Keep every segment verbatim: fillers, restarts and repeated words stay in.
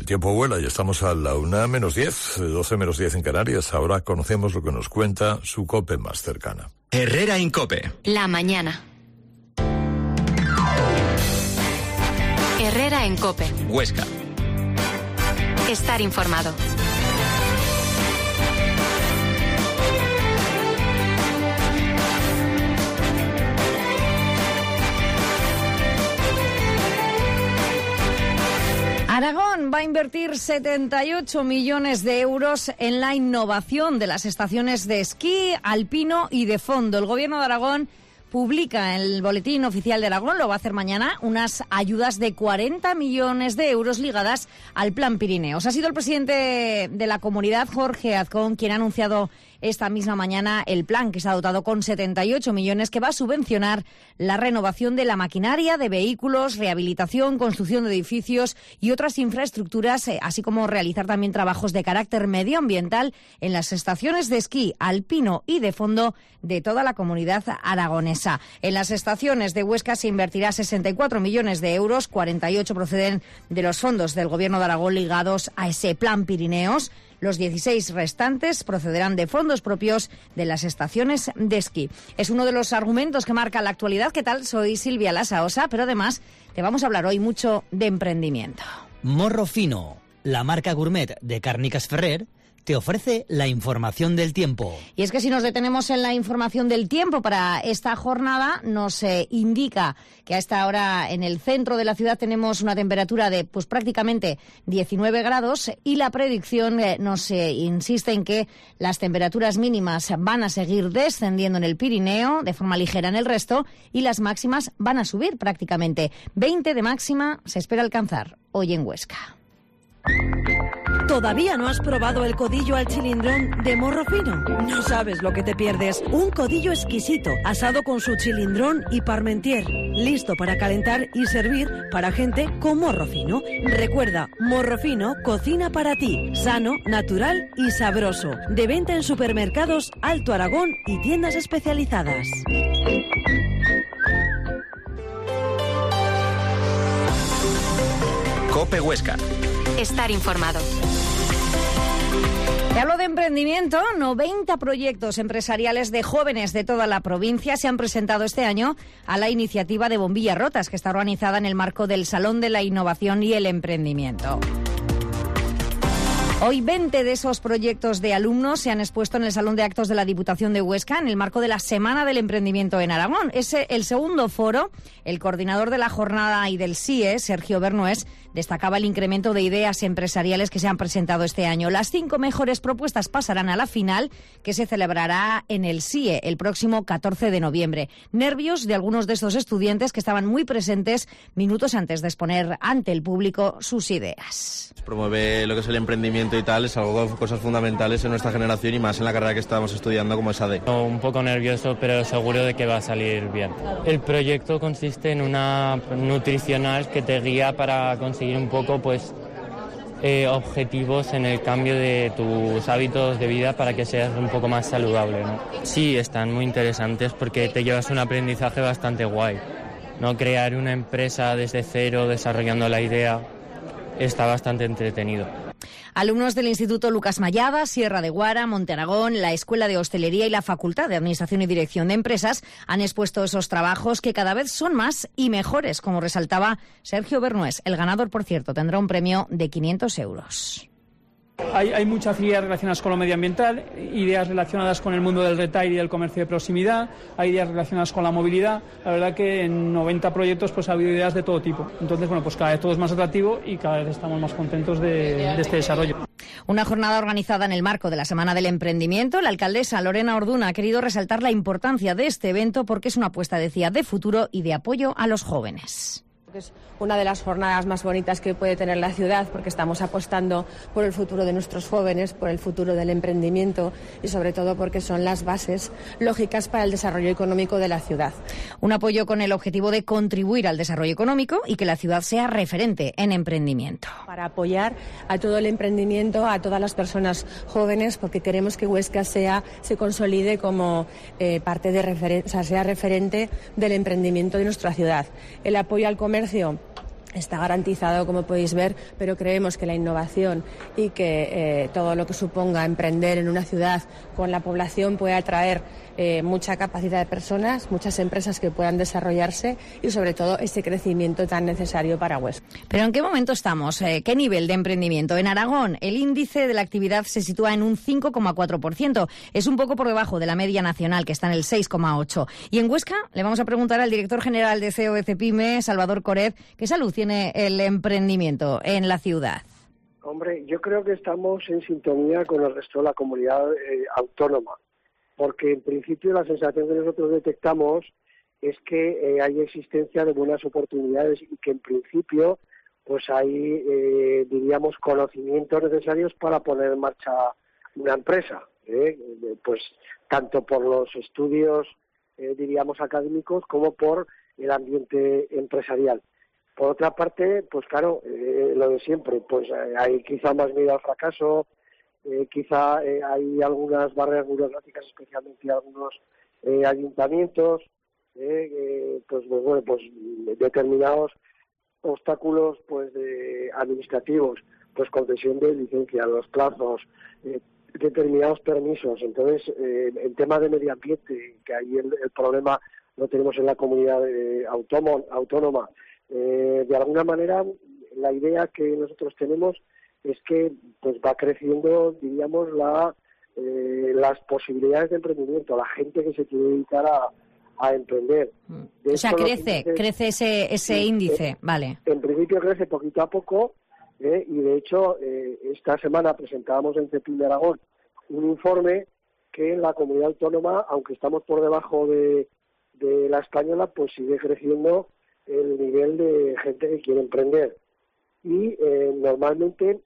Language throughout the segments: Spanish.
El tiempo vuela y estamos a la una menos diez, doce menos diez en Canarias. Ahora conocemos lo que nos cuenta su COPE más cercana. Herrera en COPE. La mañana. Herrera en COPE. Huesca. Estar informado. Aragón va a invertir setenta y ocho millones de euros en la innovación de las estaciones de esquí, alpino y de fondo. El Gobierno de Aragón publica en el Boletín Oficial de Aragón, lo va a hacer mañana, unas ayudas de cuarenta millones de euros ligadas al Plan Pirineos. Ha sido el presidente de la comunidad, Jorge Azcón, quien ha anunciado esta misma mañana el plan, que se ha dotado con setenta y ocho millones, que va a subvencionar la renovación de la maquinaria, de vehículos, rehabilitación, construcción de edificios y otras infraestructuras, así como realizar también trabajos de carácter medioambiental en las estaciones de esquí alpino y de fondo de toda la comunidad aragonesa. En las estaciones de Huesca se invertirá sesenta y cuatro millones de euros, cuarenta y ocho proceden de los fondos del Gobierno de Aragón ligados a ese Plan Pirineos. Los dieciséis restantes procederán de fondos propios de las estaciones de esquí. Es uno de los argumentos que marca la actualidad. ¿Qué tal? Soy Silvia Lasaosa, pero además te vamos a hablar hoy mucho de emprendimiento. Morro Fino, la marca gourmet de Càrniques Ferrer, te ofrece la información del tiempo. Y es que si nos detenemos en la información del tiempo para esta jornada, nos eh, indica que a esta hora en el centro de la ciudad tenemos una temperatura de pues prácticamente diecinueve grados y la predicción eh, nos eh, insiste en que las temperaturas mínimas van a seguir descendiendo en el Pirineo de forma ligera en el resto y las máximas van a subir prácticamente. veinte de máxima se espera alcanzar hoy en Huesca. ¿Todavía no has probado el codillo al chilindrón de Morro Fino? No sabes lo que te pierdes. Un codillo exquisito, asado con su chilindrón y parmentier. Listo para calentar y servir para gente con morro fino. Recuerda, Morro Fino cocina para ti. Sano, natural y sabroso. De venta en supermercados Alto Aragón y tiendas especializadas. COPE Huesca. Estar informado. Te hablo de emprendimiento. noventa proyectos empresariales de jóvenes de toda la provincia se han presentado este año a la iniciativa de Bombillas Rotas, que está organizada en el marco del Salón de la Innovación y el Emprendimiento. Hoy veinte de esos proyectos de alumnos se han expuesto en el Salón de Actos de la Diputación de Huesca en el marco de la Semana del Emprendimiento en Aragón. Es el segundo foro. El coordinador de la jornada y del S I E, Sergio Bernués, destacaba el incremento de ideas empresariales que se han presentado este año. Las cinco mejores propuestas pasarán a la final, que se celebrará en el S I E el próximo catorce de noviembre. Nervios de algunos de estos estudiantes que estaban muy presentes minutos antes de exponer ante el público sus ideas. Promover lo que es el emprendimiento y tal es algo de cosas fundamentales en nuestra generación y más en la carrera que estamos estudiando como es A D. Un poco nervioso, pero seguro de que va a salir bien. El proyecto consiste en una nutricional que te guía para conseguir un poco pues eh, objetivos en el cambio de tus hábitos de vida para que seas un poco más saludable, ¿no? Sí, están muy interesantes porque te llevas un aprendizaje bastante guay, ¿no? Crear una empresa desde cero, desarrollando la idea, está bastante entretenido. Alumnos del Instituto Lucas Mayada, Sierra de Guara, Monte Aragón, la Escuela de Hostelería y la Facultad de Administración y Dirección de Empresas han expuesto esos trabajos que cada vez son más y mejores, como resaltaba Sergio Bernués. El ganador, por cierto, tendrá un premio de quinientos euros. Hay, hay muchas ideas relacionadas con lo medioambiental, ideas relacionadas con el mundo del retail y del comercio de proximidad, hay ideas relacionadas con la movilidad. La verdad que en noventa proyectos pues ha habido ideas de todo tipo. Entonces, bueno, pues cada vez todo es más atractivo y cada vez estamos más contentos de, de este desarrollo. Una jornada organizada en el marco de la Semana del Emprendimiento. La alcaldesa Lorena Orduna ha querido resaltar la importancia de este evento porque es una apuesta, decía, de futuro y de apoyo a los jóvenes. Es una de las jornadas más bonitas que puede tener la ciudad porque estamos apostando por el futuro de nuestros jóvenes, por el futuro del emprendimiento y sobre todo porque son las bases lógicas para el desarrollo económico de la ciudad. Un apoyo con el objetivo de contribuir al desarrollo económico y que la ciudad sea referente en emprendimiento. Para apoyar a todo el emprendimiento, a todas las personas jóvenes, porque queremos que Huesca sea, se consolide como eh, parte de referen- o sea, sea referente del emprendimiento de nuestra ciudad. El apoyo al comercio está garantizado, como podéis ver, pero creemos que la innovación y que eh, todo lo que suponga emprender en una ciudad con la población puede atraer eh, mucha capacidad de personas, muchas empresas que puedan desarrollarse y sobre todo ese crecimiento tan necesario para Huesca. ¿Pero en qué momento estamos? Eh, ¿Qué nivel de emprendimiento? En Aragón, el índice de la actividad se sitúa en un cinco coma cuatro por ciento. Es un poco por debajo de la media nacional, que está en el seis coma ocho por ciento. Y en Huesca le vamos a preguntar al director general de C O E Cepime, Salvador Corez, ¿qué salud tiene el emprendimiento en la ciudad? Hombre, yo creo que estamos en sintonía con el resto de la comunidad eh, autónoma, porque en principio la sensación que nosotros detectamos es que eh, hay existencia de buenas oportunidades y que en principio pues hay, eh, diríamos, conocimientos necesarios para poner en marcha una empresa, ¿eh? Pues tanto por los estudios, eh, diríamos, académicos como por el ambiente empresarial. Por otra parte, pues claro, eh, lo de siempre, pues eh, hay quizá más miedo al fracaso, eh, quizá eh, hay algunas barreras burocráticas, especialmente algunos eh, ayuntamientos, eh, eh, pues, pues bueno, pues determinados obstáculos pues de administrativos, pues concesión de licencia, los plazos, eh, determinados permisos. Entonces, eh, en tema de medio ambiente, que ahí el, el problema lo tenemos en la comunidad eh, autónoma, autónoma eh, de alguna manera la idea que nosotros tenemos es que pues va creciendo, diríamos, la eh, las posibilidades de emprendimiento, la gente que se quiere dedicar a, a emprender. De o sea, crece, índices, crece ese ese sí, índice, eh, vale. En principio crece poquito a poco, eh, y de hecho eh, esta semana presentábamos en Cepime de Aragón un informe que en la comunidad autónoma, aunque estamos por debajo de, de la española, pues sigue creciendo el nivel de gente que quiere emprender. Y eh, normalmente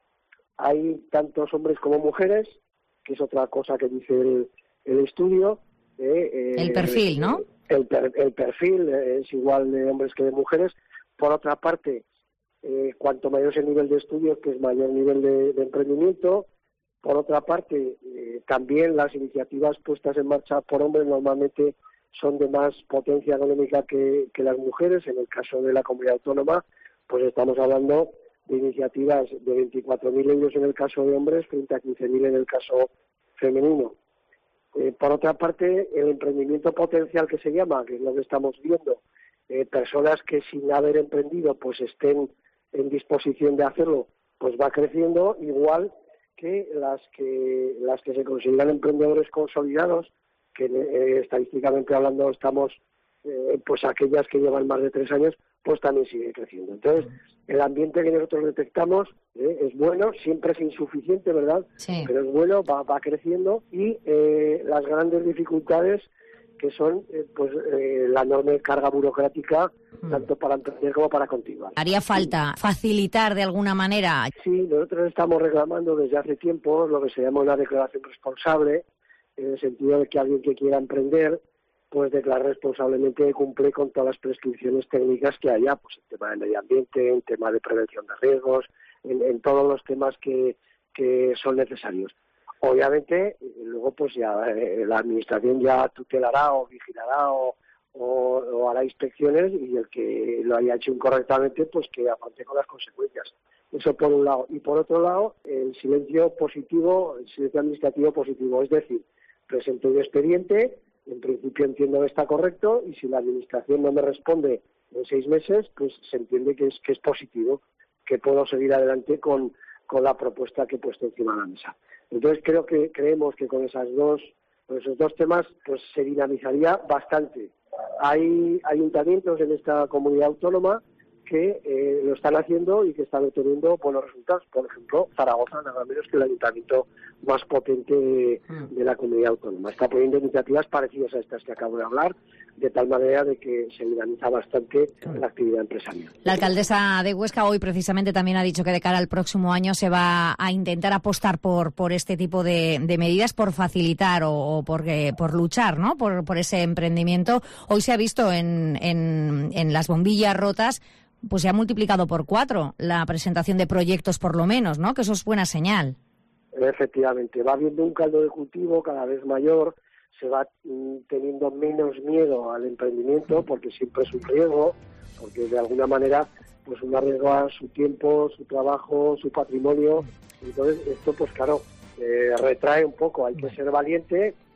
hay tantos hombres como mujeres, que es otra cosa que dice el, el estudio. Eh, eh, el perfil, ¿no? El, el, el perfil es igual de hombres que de mujeres. Por otra parte, eh, cuanto mayor es el nivel de estudios, pues mayor nivel de, de emprendimiento. Por otra parte, eh, también las iniciativas puestas en marcha por hombres normalmente son de más potencia económica que, que las mujeres. En el caso de la comunidad autónoma, pues estamos hablando de iniciativas de veinticuatro mil euros en el caso de hombres frente a quince mil en el caso femenino. Eh, por otra parte, el emprendimiento potencial que se llama, que es lo que estamos viendo, eh, personas que sin haber emprendido pues estén en disposición de hacerlo, pues va creciendo, igual que las que las que se consideran emprendedores consolidados, que eh, estadísticamente hablando estamos eh, pues aquellas que llevan más de tres años, pues también sigue creciendo. Entonces, el ambiente que nosotros detectamos eh, es bueno, siempre es insuficiente, ¿verdad? Sí. Pero es bueno, va, va creciendo, y eh, las grandes dificultades que son eh, pues eh, la enorme carga burocrática, mm. tanto para emprender como para continuar. ¿Haría falta facilitar de alguna manera? Sí, nosotros estamos reclamando desde hace tiempo lo que se llama una declaración responsable, en el sentido de que alguien que quiera emprender pues declarar responsablemente que cumple con todas las prescripciones técnicas que haya, pues en tema de medio ambiente, en tema de prevención de riesgos, en, en todos los temas que, que son necesarios. Obviamente, luego pues ya eh, la administración ya tutelará o vigilará o, o, o hará inspecciones, y el que lo haya hecho incorrectamente, pues que afronte con las consecuencias. Eso por un lado. Y por otro lado, el silencio positivo, el silencio administrativo positivo, es decir, presento un expediente, en principio entiendo que está correcto, y si la administración no me responde en seis meses, pues se entiende que es que es positivo, que puedo seguir adelante con, con la propuesta que he puesto encima de la mesa. Entonces creo que creemos que con esas dos, con esos dos temas pues se dinamizaría bastante. Hay ayuntamientos en esta comunidad autónoma que eh, lo están haciendo y que están obteniendo buenos resultados. Por ejemplo, Zaragoza, nada menos que el ayuntamiento más potente de, de la comunidad autónoma. Está poniendo iniciativas parecidas a estas que acabo de hablar, de tal manera de que se dinamiza bastante la actividad empresarial. La alcaldesa de Huesca hoy precisamente también ha dicho que de cara al próximo año se va a intentar apostar por por este tipo de, de medidas, por facilitar o, o por, eh, por luchar, ¿no? Por, por ese emprendimiento. Hoy se ha visto en, en, en las bombillas rotas, pues se ha multiplicado por cuatro la presentación de proyectos por lo menos, ¿no? Que eso es buena señal. Efectivamente, va habiendo un caldo de cultivo cada vez mayor, se va mm, teniendo menos miedo al emprendimiento, porque siempre es un riesgo, porque de alguna manera pues uno arriesga su tiempo, su trabajo, su patrimonio. Entonces esto pues claro, eh, retrae un poco, hay que ser valiente